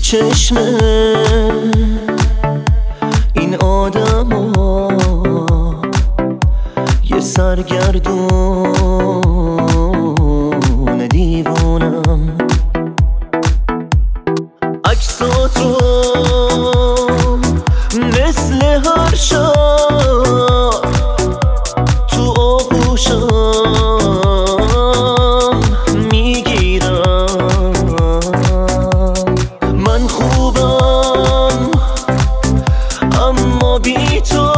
چشم این آدما یه سرگردون دیوونم. عکساتو مثل هر شب تو آغوشم میگیرم. من خوبم اما بی تو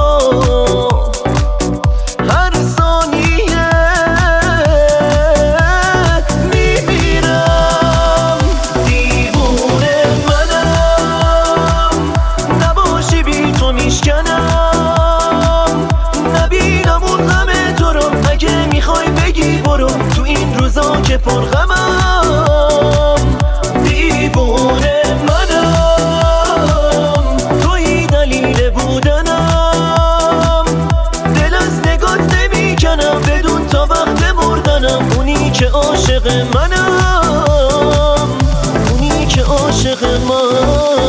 هر ثانیه میمیرم. دیوونه منم، نباشی بی تو میشکنم. نبینم اون غم تو رو، اگه میخوای بگی برو تو این روزا که پر غمم. دیوونه منم، توی دلیل بودنم. دل از نگات نمیکنم بدون تا وقت مردنم. اونی که عاشق منم، اونی که عاشق منم.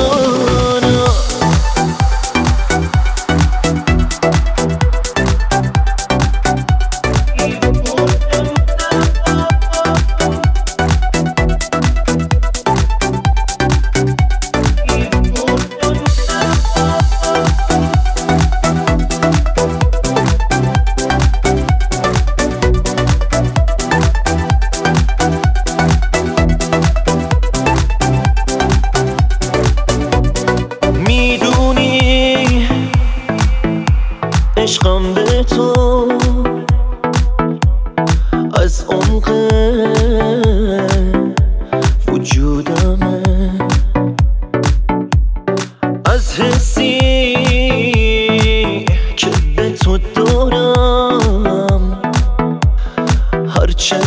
عشقم به تو از عمق وجودمه، از حسی که به تو دارم. هر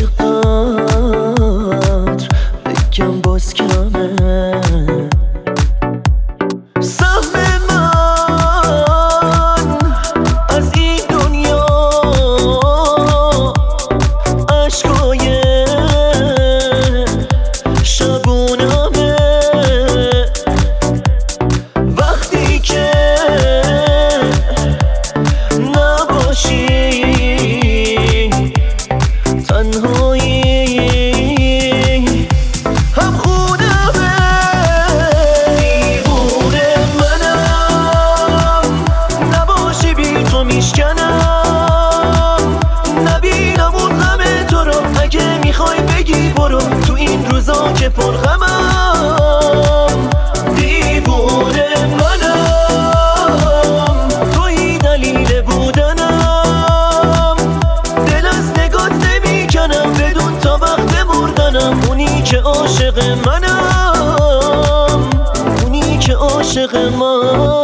چقدر بگم باز کمه. نبینم اون غم تو رو، اگه میخوای بگی برو تو این روزا که پر غمم. دیوونه منم، توی دلیل بودنم. دل از نگات نمیکنم بدون تا وقت مردنم. اونی که عاشق منم، اونی که عاشق من.